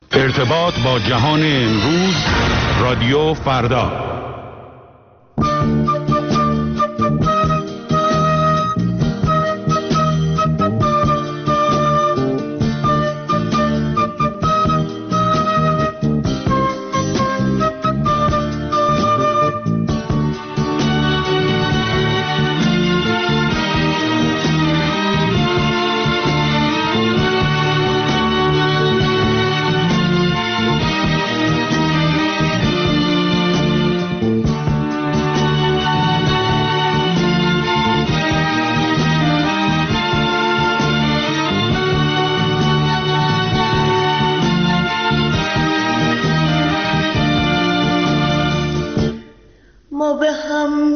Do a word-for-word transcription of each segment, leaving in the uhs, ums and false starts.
ارتباط با جهان امروز، رادیو فردا. ما به هم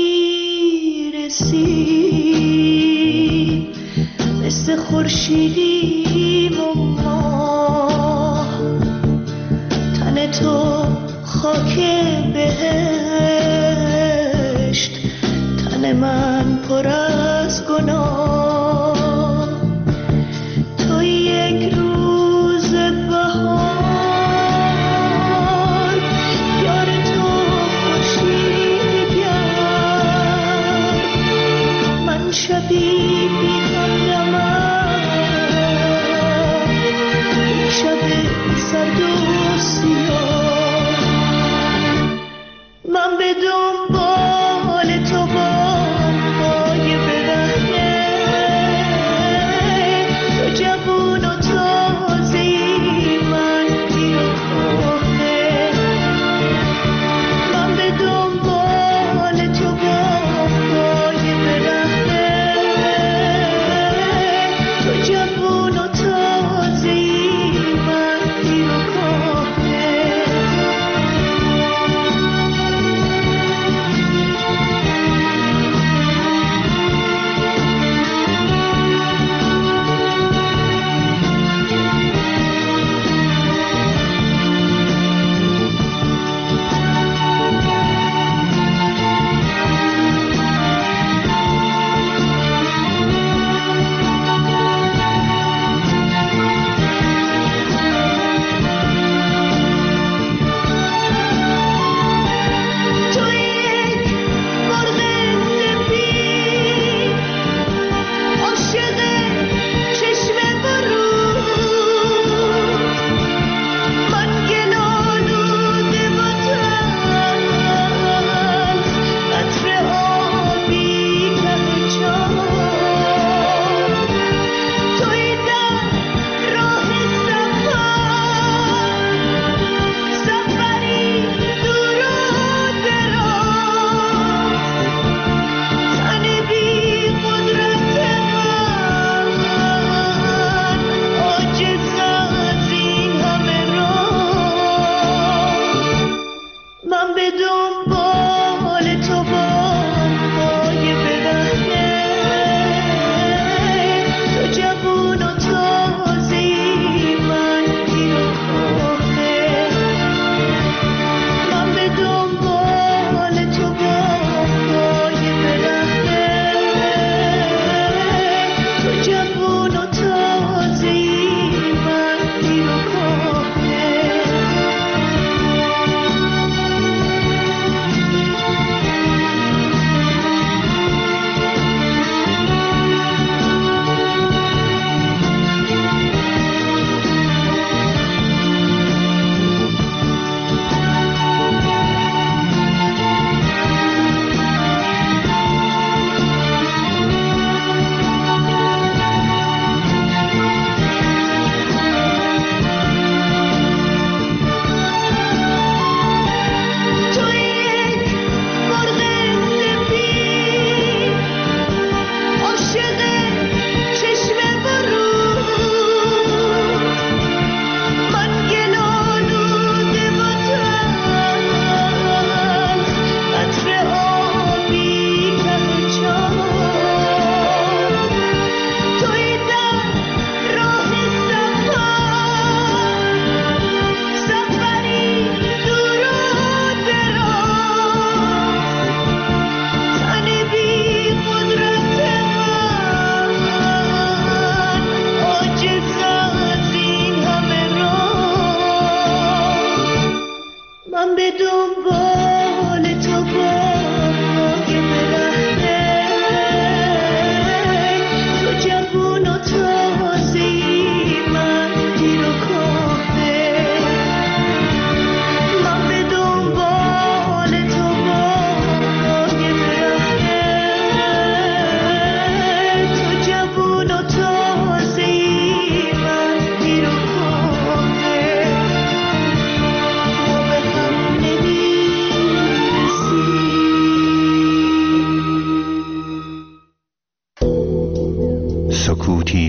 نمیرسیم، مثل خورشیدیم و ماه. تن تو خاک بهشت، تن من پر از گناه. تو یک روز بهار، شبی بی همدمم،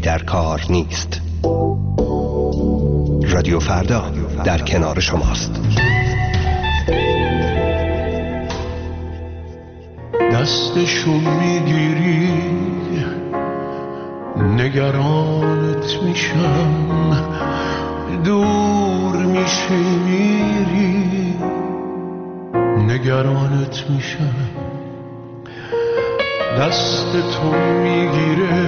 در کار نیست. رادیو فردا در کنار شماست. دستشو میگیری نگرانت میشم، دور میشه میری نگرانت میشم. دست تو میگیره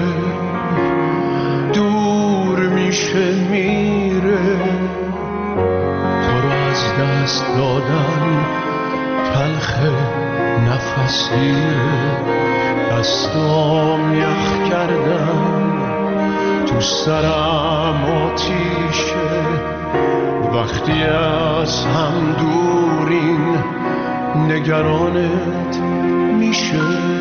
دور میشه میره، تو رو از دست دادن تلخه نفسیه. دستام یخ کردن تو سرم آتیشه، وقتی از هم دورین نگرانت میشه.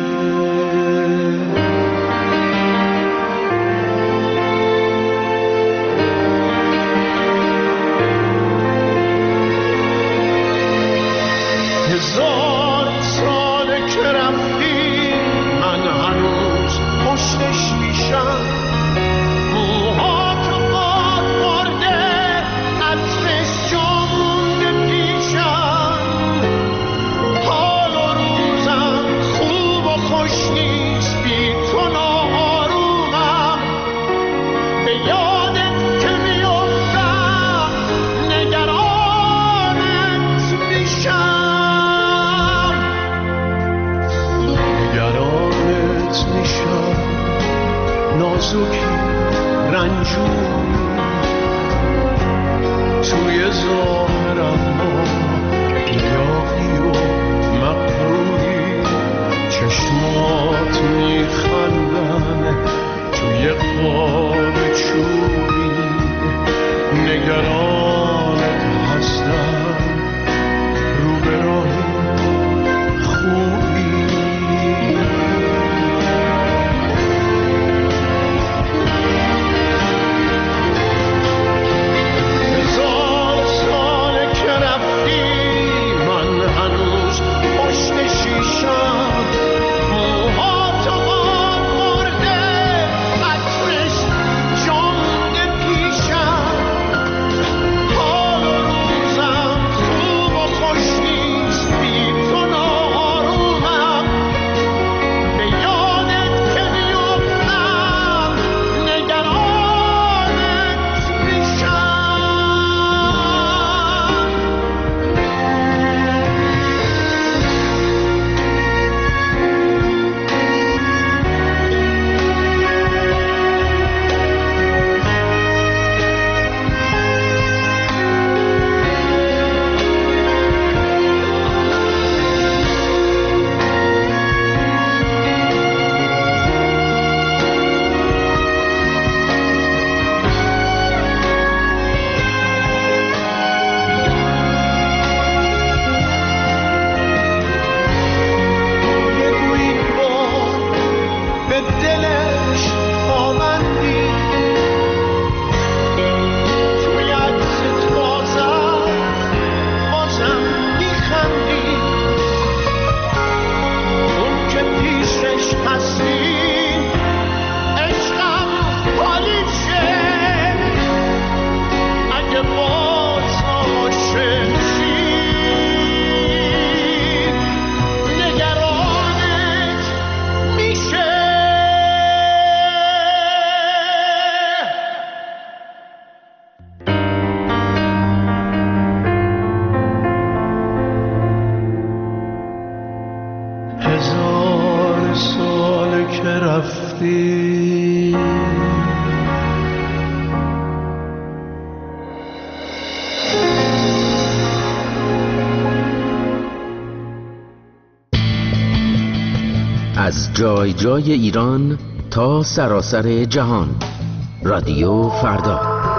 هزار ساله که رفتی من هنوز پشتش میشم، موها تو باد مرده عطرش جا مونده پیشم. حال و روزم خوب و خوش نیست بی تو ناآرومم، به یادت که میافتم نگرانت میشم. نگرانت میشم نازکی رنجور، توی ظاهرم ما گیاهی و مقروری. چشمات میخندن توی قاب چوبی، نگرانت هستم رو به راه خوبی. هزار ساله که رفتی من هنوز پشت شیشم، موها تو باد مرده عطرش جا مونده پیشم. حال و روزم خوب و خوش نیست بی تو ناآرومم، به یادت که میافتم نگرانت میشم. بگو این بار به دلش آمندی، توی عکست بازم بازم میخندی. اون که پیشش هستی عشقم حالیشه، اگه باز عاشق شی نگرانت میشه. هزار ساله که رفتی از جای جای ایران تا سراسر جهان، رادیو فردا.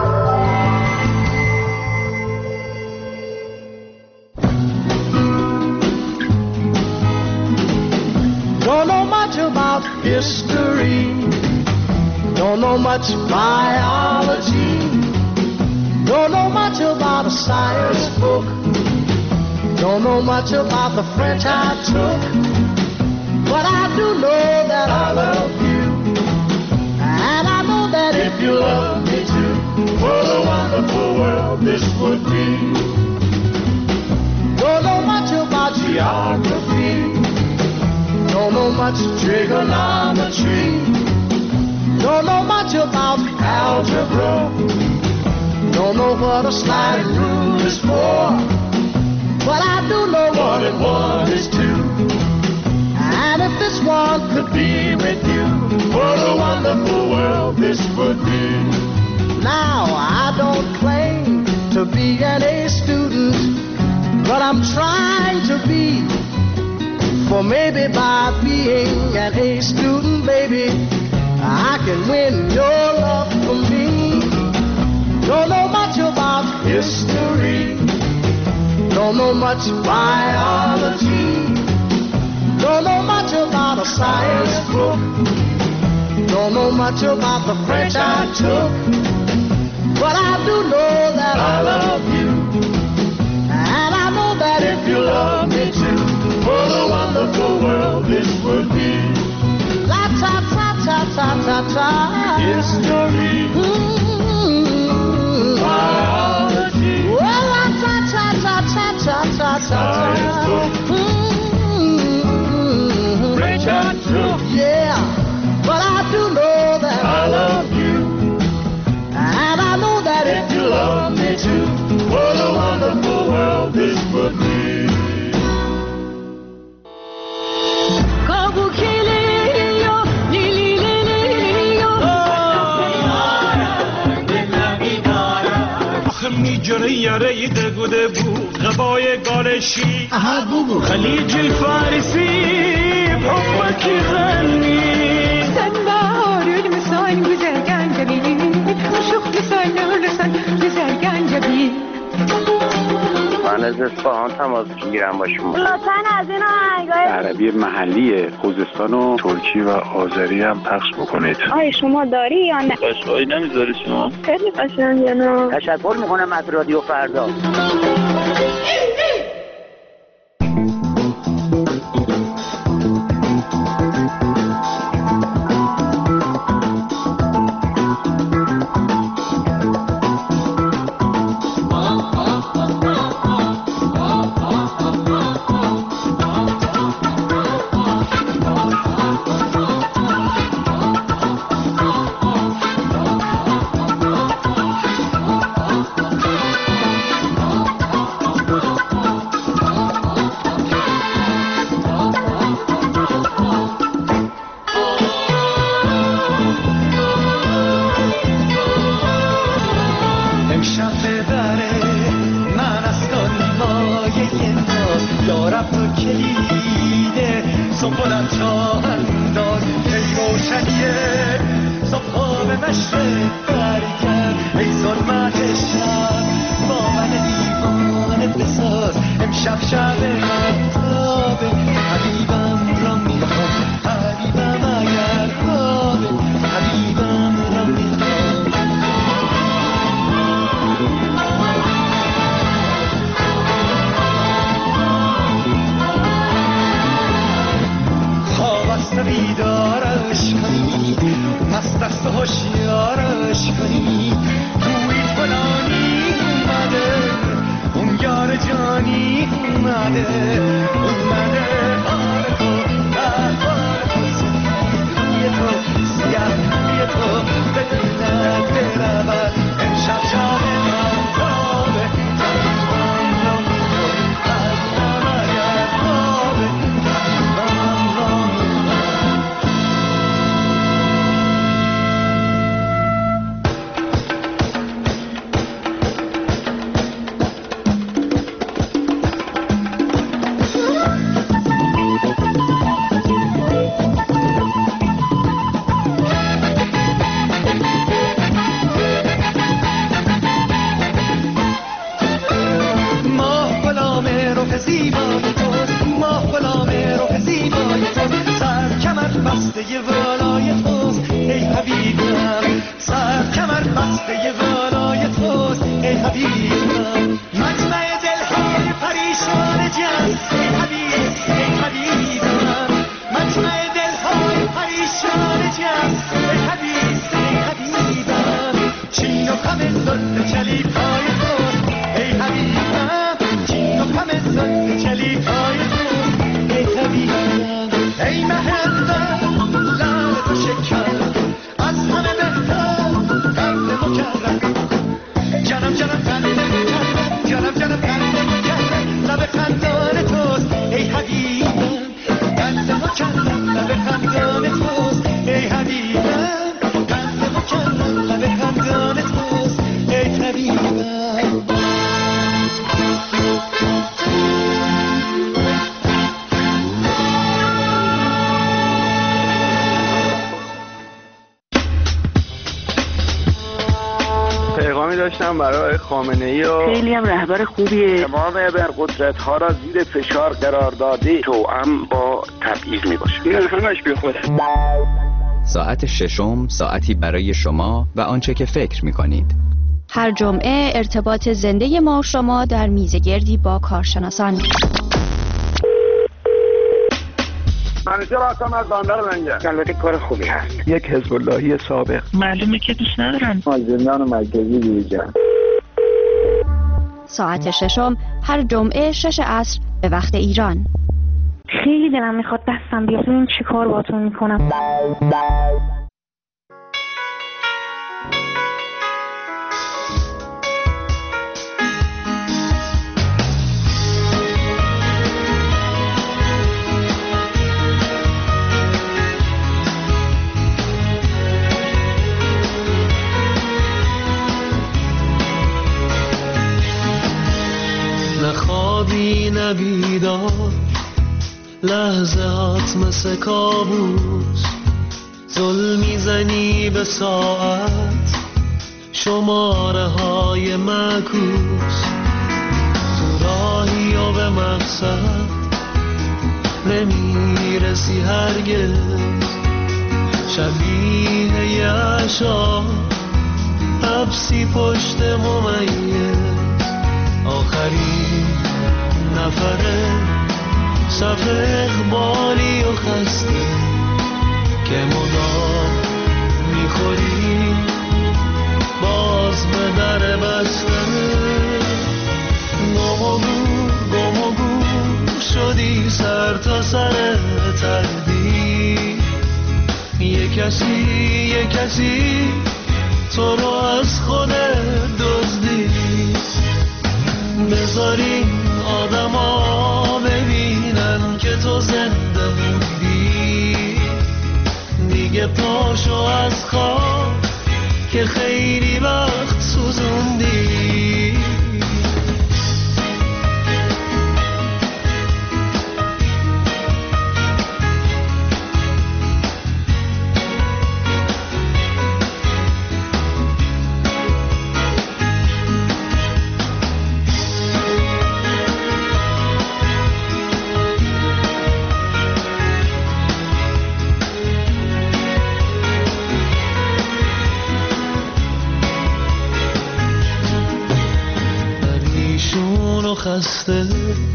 Don't know much about history, don't know much biology, don't know much about a science book, don't know much about the French I took, but I do know that I love you, and I know that you love me too. What a wonderful world this would be. Don't know much about geography. Don't know much trigonometry. Don't know much about algebra. Don't know what a sliding rule is for. But I do know one and one is two. And if this one could be with you, what a wonderful world this would be. Now I don't claim to be an A student, but I'm trying to be. For maybe by being an A student, baby, I can win your love for me. Don't know much about history. Don't know much biology. Don't know much about a science book. Don't know much about the French I took. But I do know that I love you. And I know that if you love me too, what a wonderful world this would be. La ta ta ta ta ta ta. History. Mm-hmm. Biology. Well, la ta ta ta ta ta ta ta. Science book. Mm-hmm. French I took. Yeah, but I do know that I love you. And I know that if you love me too, what a wonderful world this would be. میجره یاره دگوده بو غبای گالشی خلیج الفارسی بحبك يغني sen bahar ölmüsen güzel gencebil Uşuk lüsen ölürsen güzel gencebil من از اصفهان تماس میگیرم با شما. لطفاً از این آهنگای عربی محلی خوزستان و ترکی و آذری هم پخش بکنید. آیا شما داری یا نه؟ قشقایی نمیذاری شما؟ خیلی قشنگه نه؟ تشکر میکنم از رادیو فردا. بیدارش کنی مست دست هوشیارش کنی توی فلانی اومده اون یار جانی اومده اومده بار تو در بار تو سفیدی تو سیاهی تو به دلت برود امشب شب مهتابه جانم را میکنی از نماید خوابه جانم را بسته والای توست ای حبیبم سر کمر بسته والای توست ای حبیبم مجمع دلهای پریشان جان ای حبیب ای حبیبم مجمع دلهای پریشان جان ای حبیب ای حبیبم برای خامنه‌ای و خیلی هم رهبر خوبیه. تمام ابرقدرت‌ها را زیر فشار قرار داده. توأم با تبعیض میباشه. این همش بیخوده. ساعت ششم ساعتی برای شما و آنچه که فکر می‌کنید. هر جمعه ارتباط زنده ما و شما در میزگردی با کارشناسان. منیجر هستم از بندر لنگه. البته کار خوبی هست. یک حزب اللهی سابق. معلومه که دوست ندارن. از زندان مرکزی بیرون. ساعت ششم هر جمعه شش عصر به وقت ایران. خیلی دلم میخواد دستم بیاد ببین چی کار باهاتون میکنم. نخوابی نبیدار لحظات مثل کابوس زل میزنی به ساعت شماره های معکوس تو راهی و به مقصد نمیرسی هرگز شبیه یه عشا حبسی پشت ممیز آخرین نفره صف اقبالی و خسته که مدام میخوری باز به در بسته گم و گور گم و گور شدی سر تا سر تردید یه کسی یه کسی تو رو از خودت دزدید بذاری آدم ها ببینن که تو زنده موندی دیگه پاشو از خواب که خیلی وقت سوزوندی خسته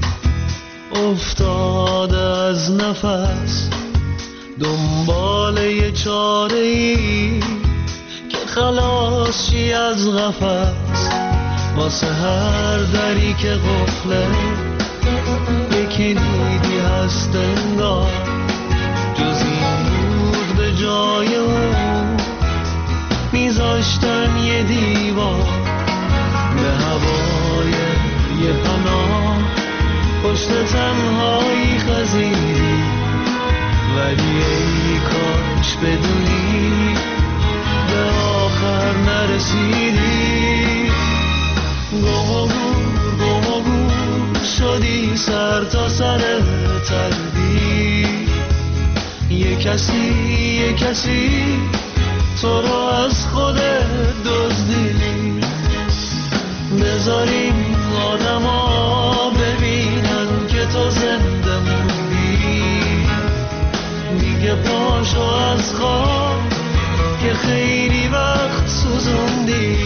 افتاده از نفس دنبال یه چاره‌ای که خلاص شی از قفس واسه هر دری که قفله یکی دیدی هست انگار جز این بود به جای اون میذاشتن یه دیوار به هوای یه پناه پشت تنهایی خزیدی ولی ای کاش بدونی به آخر نرسیدی گم و گور گم و گور شدی سر تا سر تردی یه کسی یه کسی تو رو از خودت دزدی بذاریم آدم ها ببینن که تو زنده موندی دیگه پاشو از خواب که خیلی وقت سوزوندی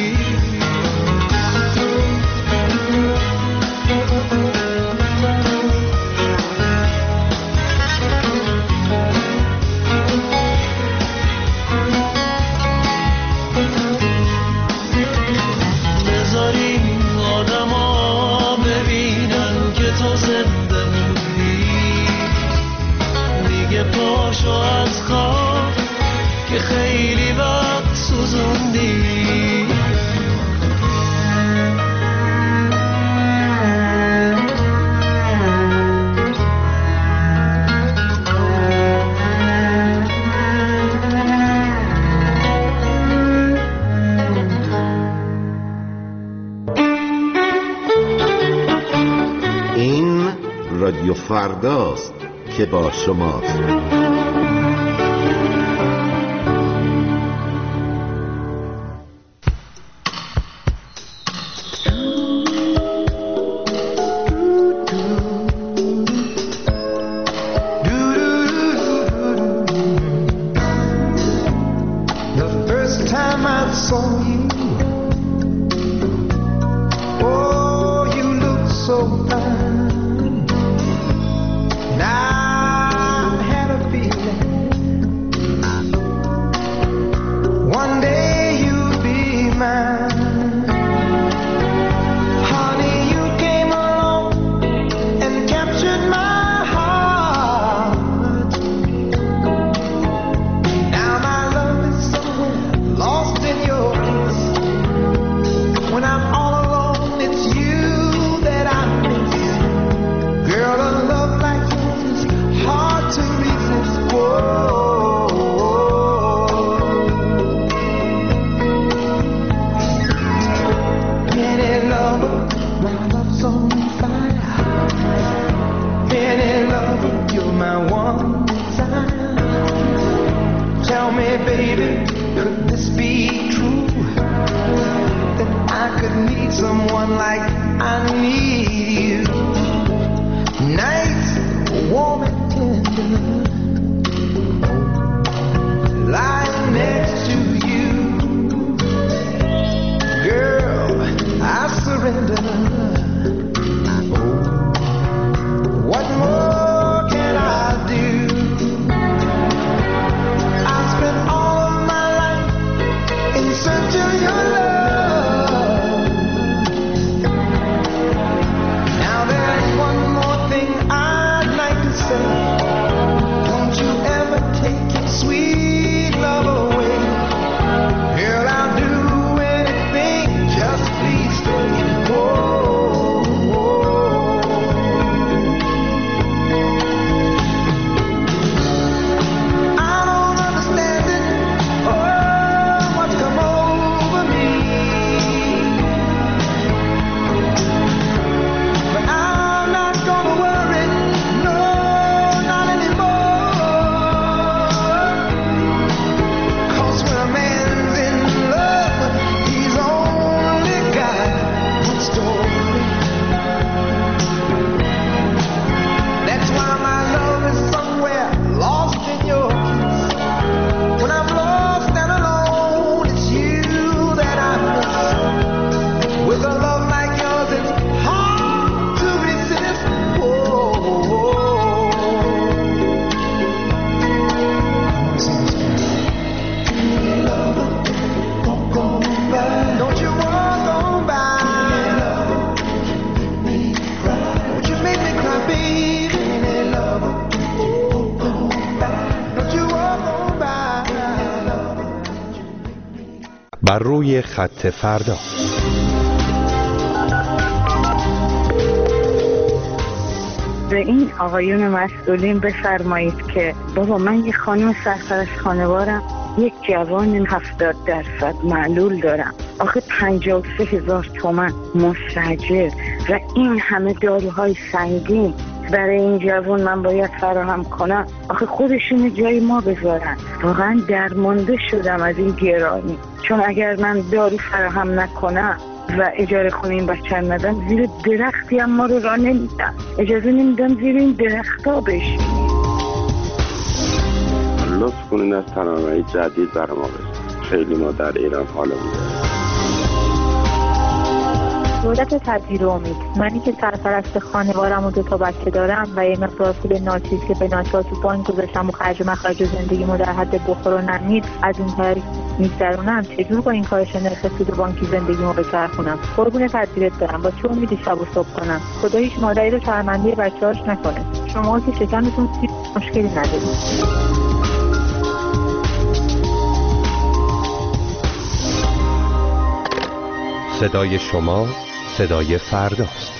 پاشو از خواب که خیلی وقت سوزوندی این رادیو فرداست که با شماست. fine. Now I had a feeling one day you'd be mine. Honey, you came along and captured my heart. Now my love is somewhere lost in your kiss. When I'm all alone, it's you that I miss. Girl, a love like yours is hard to resist. Whoa. Any lover, my love's on fire. Any lover, you're my one desire. Tell me, baby, could this be true? That I could need someone like I need you. Nice, warm and tender, lying next to you. Girl, I surrender. What more can I do? I spent all of my life in search of your love. Now there's one more thing I'd like to say. Don't you ever take your sweet love away. Girl, I'll do anything, just please stay. Whoa, whoa. I don't understand it, oh, what's come over me. But I'm not gonna worry, no, not anymore. 'Cause when a man's in love, he's only got one story. That's why my love is somewhere lost in your kiss. When I'm lost and alone, it's you that I miss. With a love like yours, it's hard to resist. Whoa, don't you walk on by. Don't you make me cry, baby. Don't you walk on by. بر روی خط فردا. به این آقایون مسئولین بفرمایید که بابا من یه خانم سرپرست خانوارم، یک جوان هفتاد درصد معلول دارم، آخه پنجاه و سه هزار تومن مستاجر و این همه داروهای سنگین برای این جوان من باید فراهم کنم. آخه خودشون جای ما بذارن. واقعا درمانده شدم از این گرانی، چون اگر من دارو فراهم نکنم و اجاره خونه این بچه ندم، زیر درختی هم ما رو راه نمیدم، اجازه نمیدم زیر این درخت ها بشیم. لطف کنین از ترانه‌های جدید برای ما بزنید. خیلی ما در ایران حالمون داره. دولت تدبیر و امید، منی که سرپرست خانوارم و دو تا بچه دارم و یه مقدار پول ناچیز که به ناچار تو بانک گذاشتم و خرج مخرج زندگیمو در حد بخور و نمید از این طریق میگذرونم، چجور با این کارش نرخ سود بانکی زندگیمو بچرخونم؟ قربون تدبیرت برم، با چه امیدی شب و صبح کنم؟ خدا هیچ مادری رو شرمنده بچه‌هاش نکنه. شما که شکمتون سیب مشکلی ندارید. صدای شما صدای فرداست.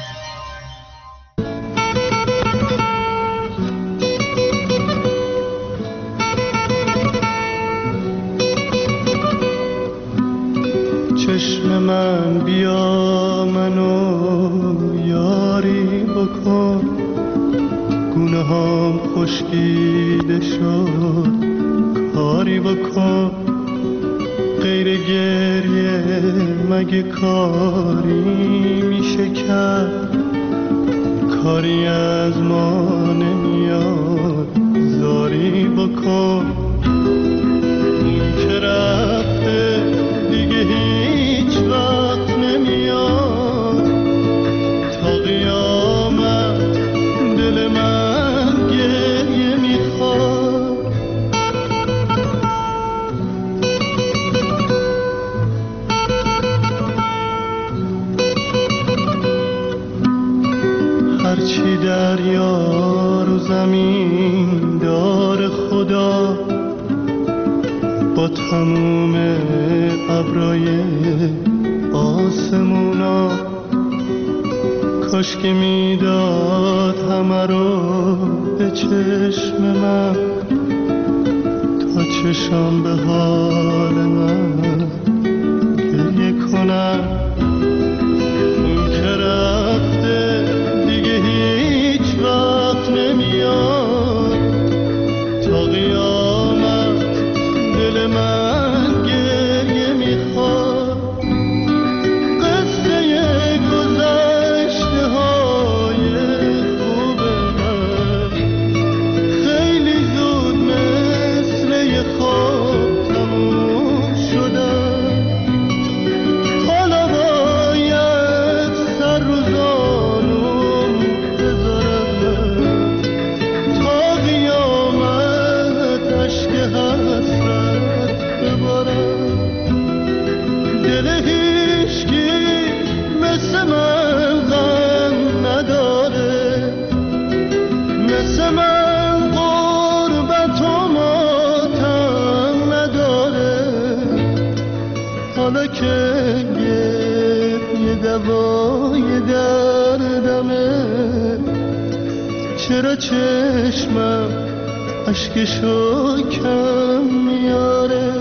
چشم من بیا منو یاری بکن، گونه هم خشکیده شد کاری بکن، غیر گریه مگه کاری میشه کرد، کاری از ما نمیاد زاری بکن، اون که رفته دیگه هیچ وقت نمیاد، تا قیامت هرچی دریا رو زمین دار خدا با تموم ابرای آسمونا، کاش که میداد همه رو به چشم من تا چشم به حال من گریه کنم. اون که رفته دیگه هیچ وقت نمیاد، تا قیامت دل من گریه میخواد. قصه گذشته های خوب من خیلی زود مثل یه خواب تموم شدن. حالا باید سر رو زانوم بذارم تا قیامت اشک حسرت ببارم. دل هیچکی مثل من غم نداره، مثل من غربت و ماتم نداره. حالا که یه دوای دردمه، چرا چشمم اشکشو کم میاره؟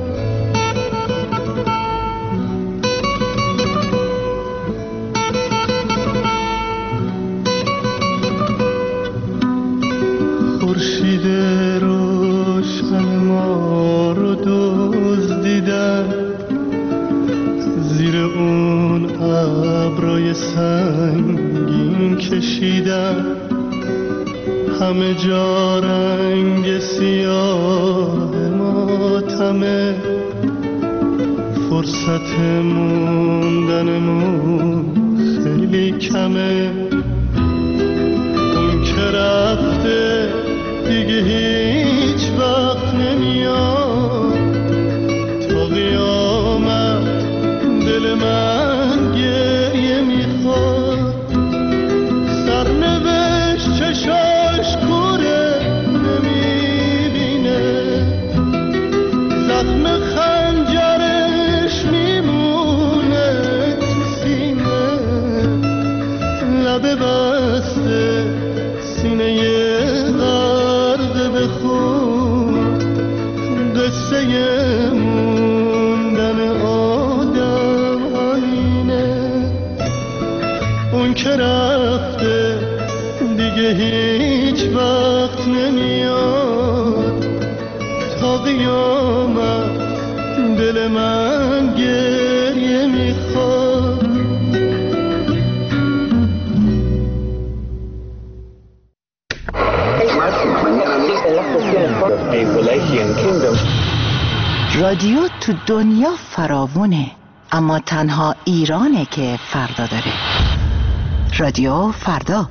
خورشید روشن ما رو دزدیدن، زیر اون ابرای سنگین کشیدن. همه جا رنگ سیاه ماتمه، فرصت موندنمون خیلی کمه. اون که رفته دیگه هیچ وقت نمیاد، تا قیامت دل من گریه میخواد. سرنوشت چشاش کوره نمیبینه، زخم خنجرش میمونه تو سینه. لبه بسته سینه غرق به خون، قصه موندن آدم همینه. اون که رفته دیگه هیچ وقت نمیاد، تا قیامت دل من گریه میخواد. رادیو تو دنیا فراوونه، اما تنها ایرانه که فردا داره. رادیو فردا.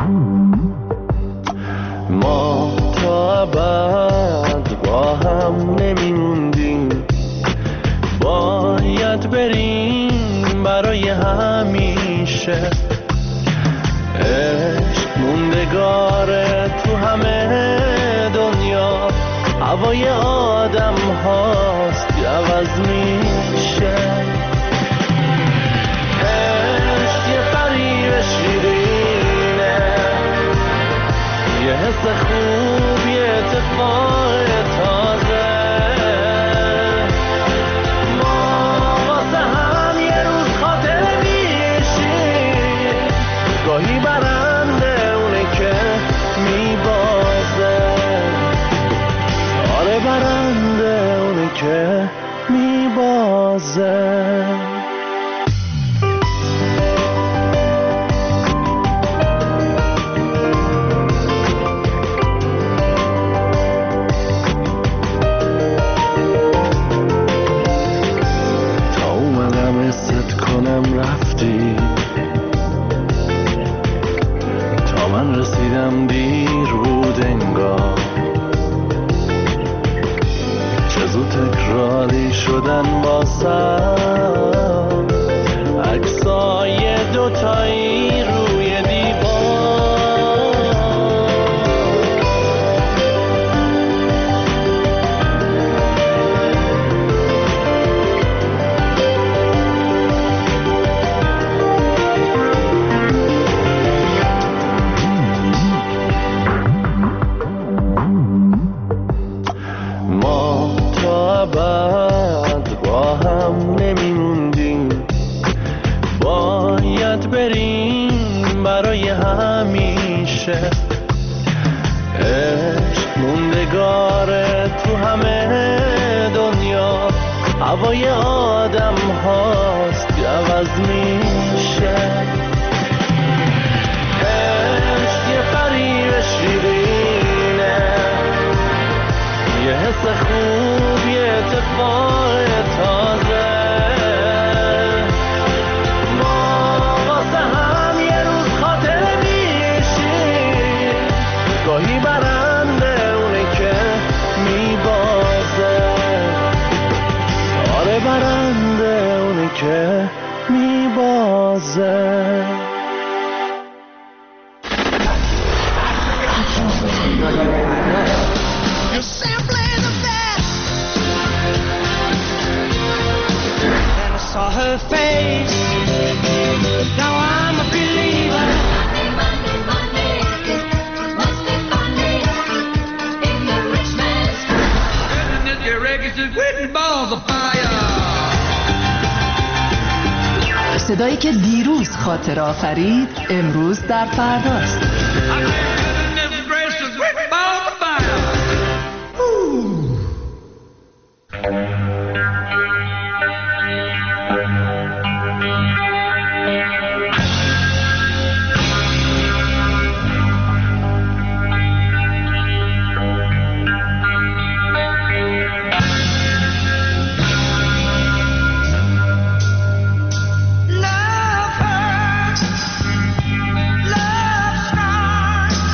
ما تا ابد با هم میشه. عشق موندگاره تو همه دنیا، هوای آدم هاست که عوض میشه. عشق یه فریب شیرینه، یه حس خوب، یه اتفاق تازه. ما واسه هم یه روز خاطره میشیم، گاهی برنده اونه که میبازه. آره برنده اونه که میبازه. رفتی تا من رسیدم دیر بود انگار، چه زود تکراری شدن واسم عکسای دوتایی روی دیوار. عشق موندگاره تو همه دنیا، هوای آدم هاست که عوض میشه. عشق یه فریب شیرینه، یه حس خوب، یه اتفاق تازه. گاهی برنده اونه که میبازه. آره برنده اونه که میبازه. You're simply the best. And I saw her face. Now I'm a believer. صدایی که دیروز خاطر آفرید امروز در فرداست. Love hurts, love strong.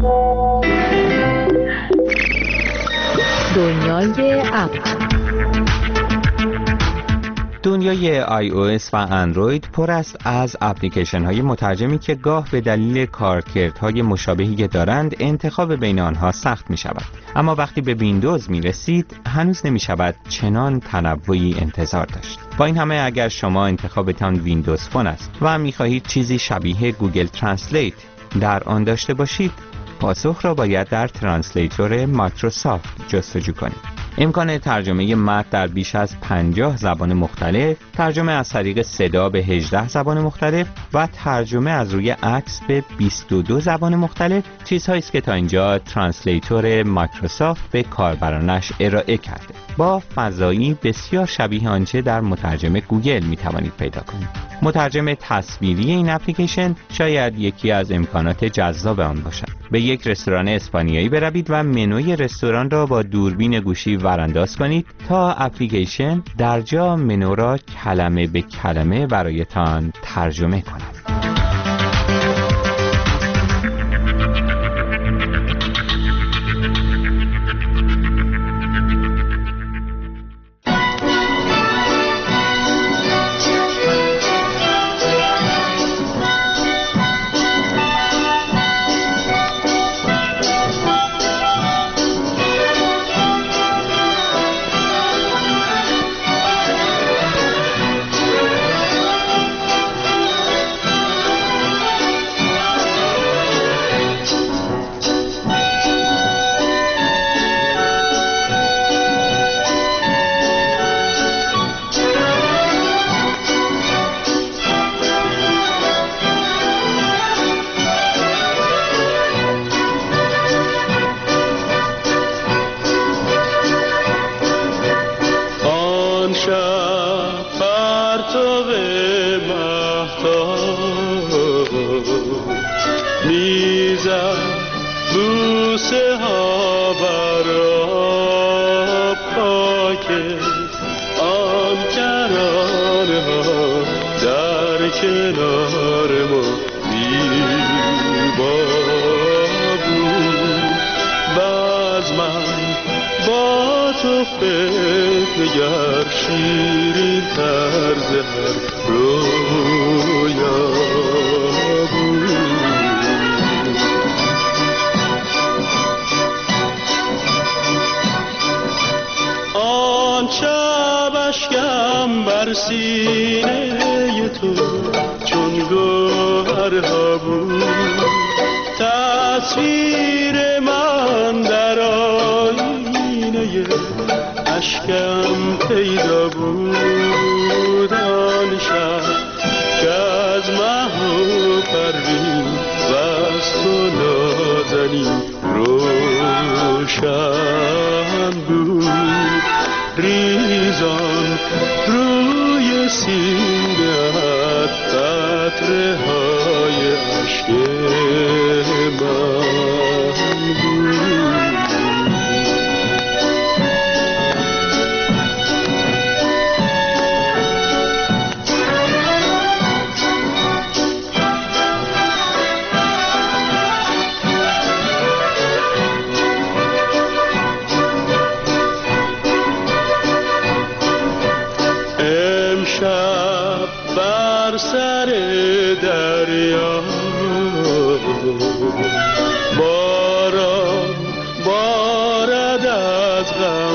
دنیای اپ. دنیای آی او اس و اندروید پر است از اپلیکیشن های مترجمی که گاه به دلیل کارکردهای مشابهی که دارند انتخاب بین آنها سخت می شود. اما وقتی به ویندوز می رسید هنوز نمی شود چنان تنوعی انتظار داشت. با این همه اگر شما انتخابتان ویندوز فون است و می خواهید چیزی شبیه گوگل ترنسلیت در آن داشته باشید، پاسخ را باید در ترنسلیتور مایکروسافت جستجو کنید. امکان ترجمه متن در بیش از پنجاه زبان مختلف، ترجمه از طریق صدا به هجده زبان مختلف و ترجمه از روی عکس به بیست و دو زبان مختلف چیزهایی است که تا اینجا ترنسلیتور مایکروسافت به کاربرانش ارائه کرده. با فضایی بسیار شبیه آنچه در مترجم گوگل می توانید پیدا کنید. مترجم تصویری این اپلیکیشن شاید یکی از امکانات جذاب آن باشد. به یک رستوران اسپانیایی بروید و منوی رستوران را با دوربین گوشی ورانداز کنید تا اپلیکیشن در جا منو را کلمه به کلمه برایتان ترجمه کند. سینه تو چون گوهرها بود، تصویر من در آینه اشکم پیدا بود. آن شب که از مه و پروین و از تو نازنین روشن بود. ریزان روی سینه‌ات قطره های عشق من بود. باران بارد از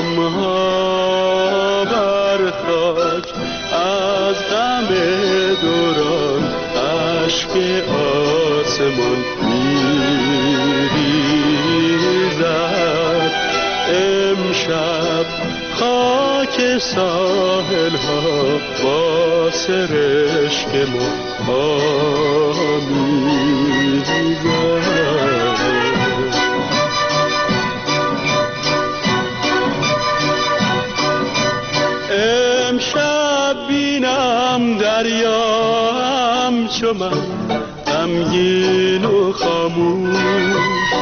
غمها بر خاک، از غم دوران اشک آسمان میریزد. امشب خاک ساحل ها با سرشک ما امشب بینم دریا همچو من غمگین و خاموش،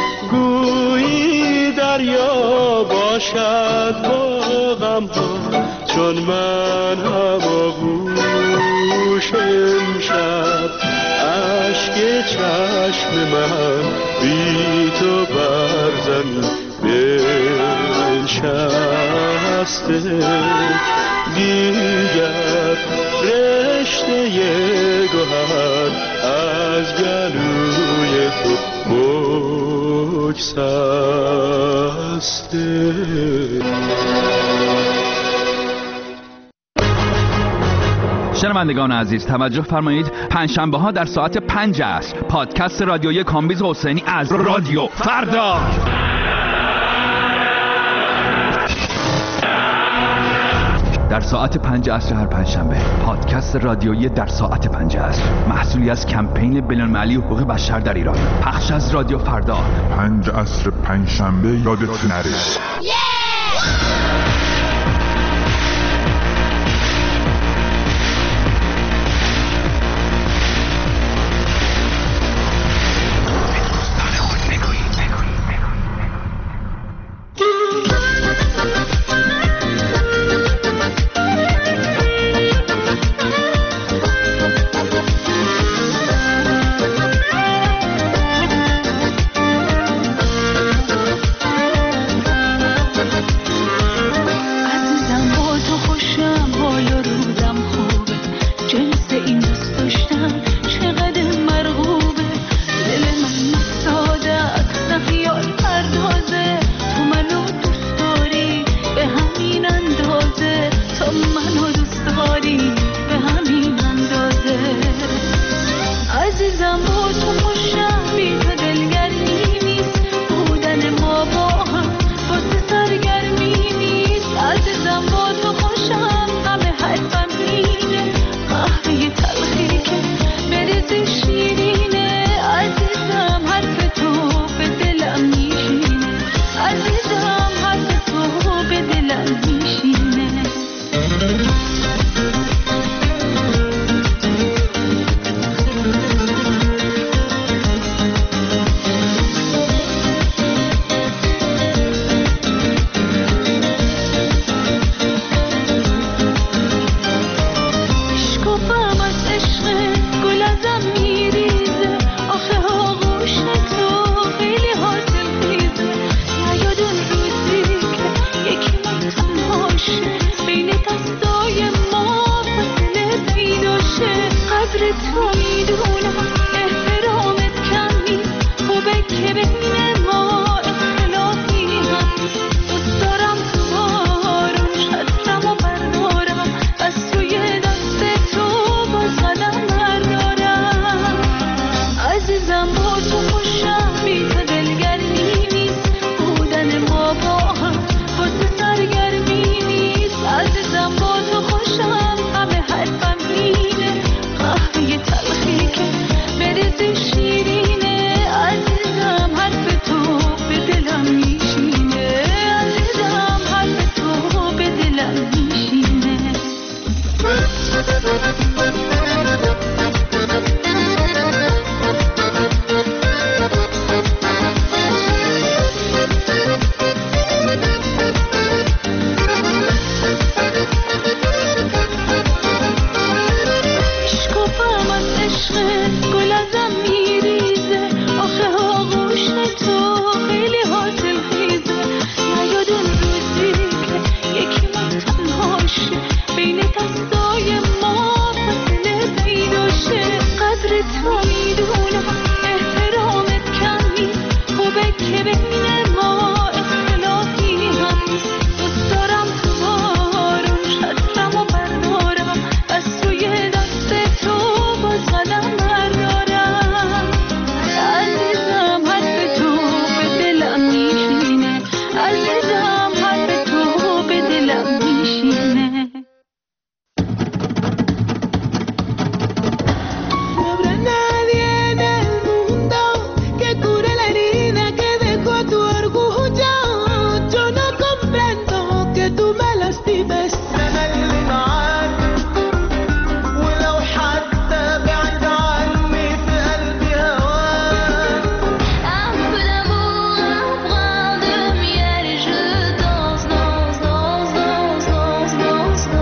گویی دریا باشد با غمها چون من هماغوش. امشب اشک چشم من بی تو بر زمین بنشسته، دیگر رشته گوهر از گلوی تو بگسسته. شنوندگان عزیز توجه فرمایید، پنجشنبه ها در ساعت پنج عصر پادکست رادیویی کامبیز حسینی از رادیو فردا. در ساعت پنج عصر هر پنجشنبه پادکست رادیویی در ساعت پنج عصر، محصولی از کمپین بین‌المللی حقوق بشر در ایران، پخش از رادیو فردا. پنج عصر پنجشنبه یادت نره.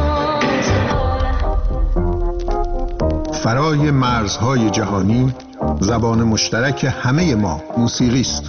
فرای مرزهای جهانی زبان مشترک همه ما موسیقی است.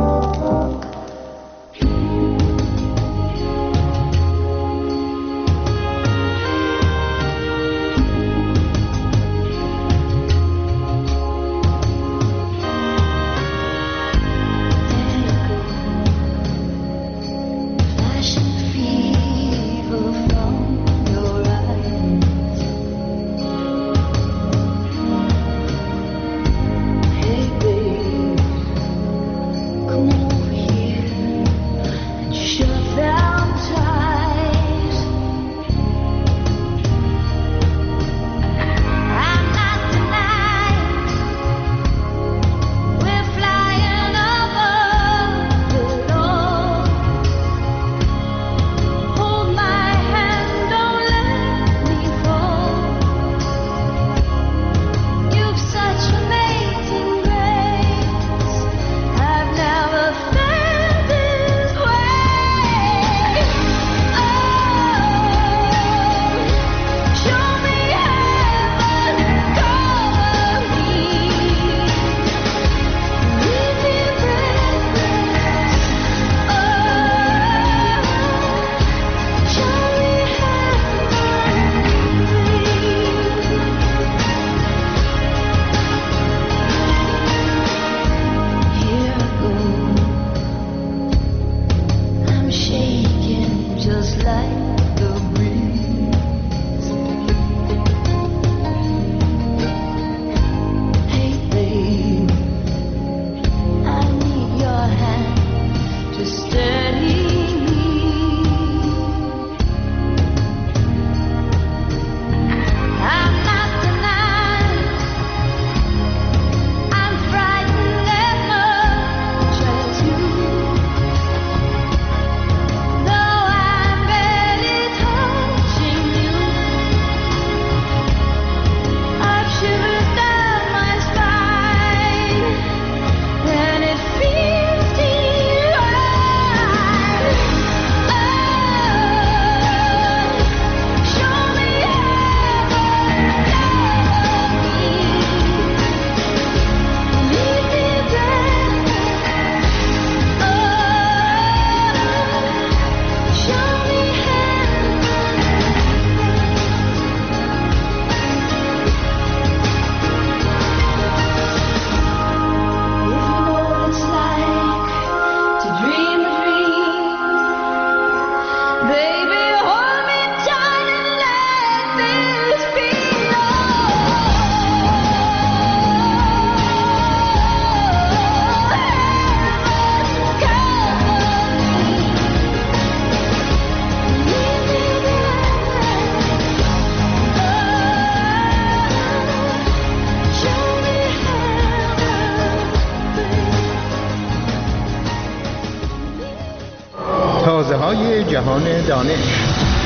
تازه‌های جهان دانش.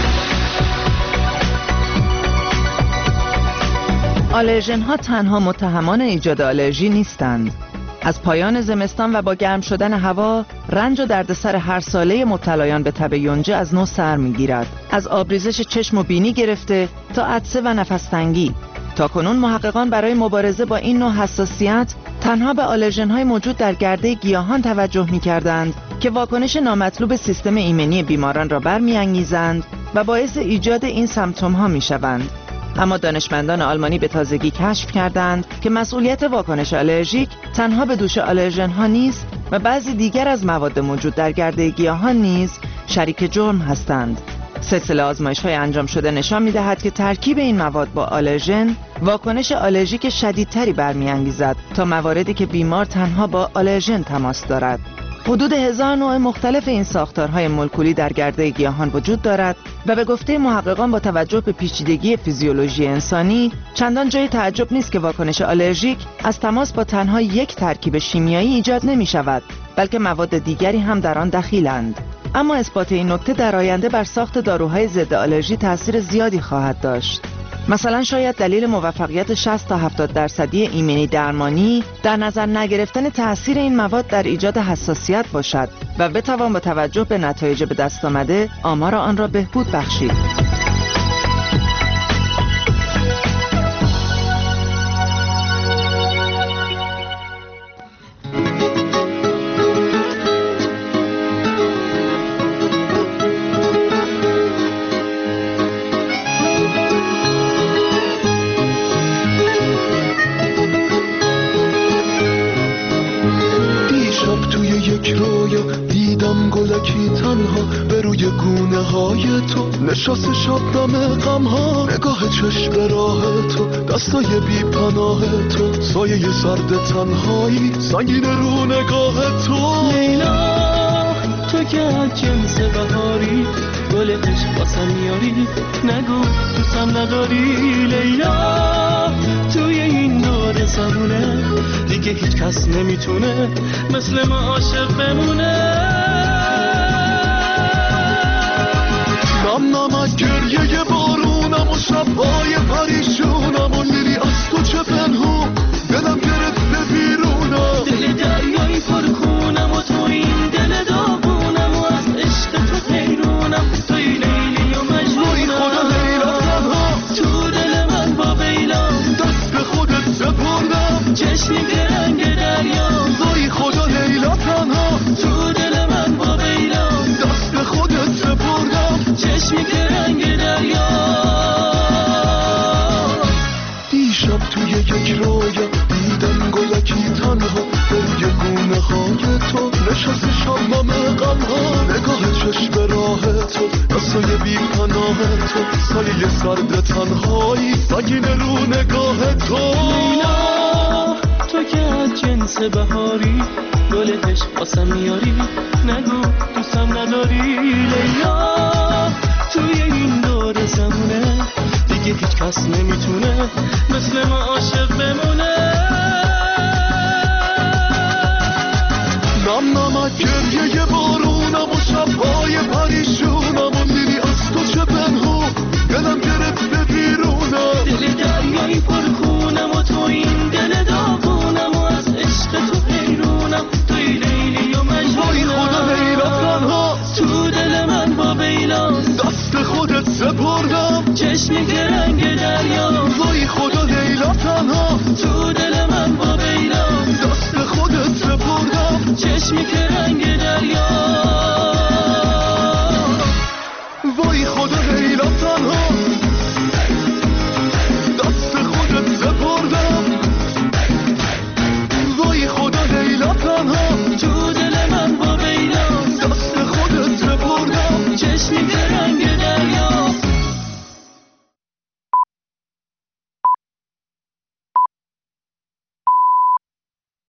آلرژن ها تنها متهمان ایجاد آلرژی نیستند. از پایان زمستان و با گرم شدن هوا، رنج و دردسر هر ساله مبتلایان به تب یونجه از نو سر می‌گیرد. از آبریزش چشم و بینی گرفته تا عطسه و نفس‌تنگی. تاکنون محققان برای مبارزه با این نوع حساسیت تنها به آلرژن‌های موجود در گرده گیاهان توجه می‌کردند که واکنش نامطلوب سیستم ایمنی بیماران را برمی‌انگیزند و باعث ایجاد این سمپتوم‌ها می‌شوند. اما دانشمندان آلمانی به تازگی کشف کردند که مسئولیت واکنش آلرژیک تنها به دوش آلرژن‌ها نیست و بعضی دیگر از مواد موجود در گرده گیاهان نیز شریک جرم هستند. سلسله آزمایش‌های انجام شده نشان می‌دهد که ترکیب این مواد با آلرژن واکنش آلرژیک شدیدتری برمی‌انگیزد تا مواردی که بیمار تنها با آلرژن تماس دارد. حدود هزار نوع مختلف این ساختارهای مولکولی در گرده گیاهان وجود دارد و به گفته محققان با توجه به پیچیدگی فیزیولوژی انسانی چندان جای تعجب نیست که واکنش آلرژیک از تماس با تنها یک ترکیب شیمیایی ایجاد نمی شود، بلکه مواد دیگری هم در آن دخیلند. اما اثبات این نکته در آینده بر ساخت داروهای ضد آلرژی تأثیر زیادی خواهد داشت. مثلا شاید دلیل موفقیت شصت تا هفتاد درصدی ایمنی درمانی در نظر نگرفتن تأثیر این مواد در ایجاد حساسیت باشد و بتوان با توجه به نتایج به دست آمده آمار آن را بهبود بخشید. توی یک رویا دیدم گلکی تنها به روی گونه های تو نشست شبنم غم ها نگاه چشم به راه تو دستای بی پناه تو سایه سرد تنهایی سنگین رو نگاه تو لیلا تو که از جنس بهاری گل عشق واسم میاری نگو دوستم نداری لیلا توی این دور زمونه دیگه هیچ کس نمیتونه مثل ما عاشق بمونه نم نمک گریه بارونم و شبهای پریشونم و میری از تو چه پنهون دلم گرفته بیرونم دل دریایی پرخونم و تو این دل داغونم و از عشق تو حیرونم توی لیلی و مجنونم خدا لیلا تنها تو دل من با بیلا دست به خودت سپردم چشمی که رنگ دریا وای خدا لیلا تنها تو دل من با بیلا دست به خودت سپردم چشمی که رنگ دریا دیشب توی یک رویا دیدم گلکی تنها به روی گونه های تو نشست شبنم غم ها نگاه چشم به راه تو دستای بی پناه تو سایه سرد تنهایی سنگین رو نگاه تو لیلا تو که از جنس بهاری گل عشق واسم میاری نگو دوستم نداری لیلا توی این دور زمونه دیگه هیچ کس نمیتونه مثل ما عاشق بمونه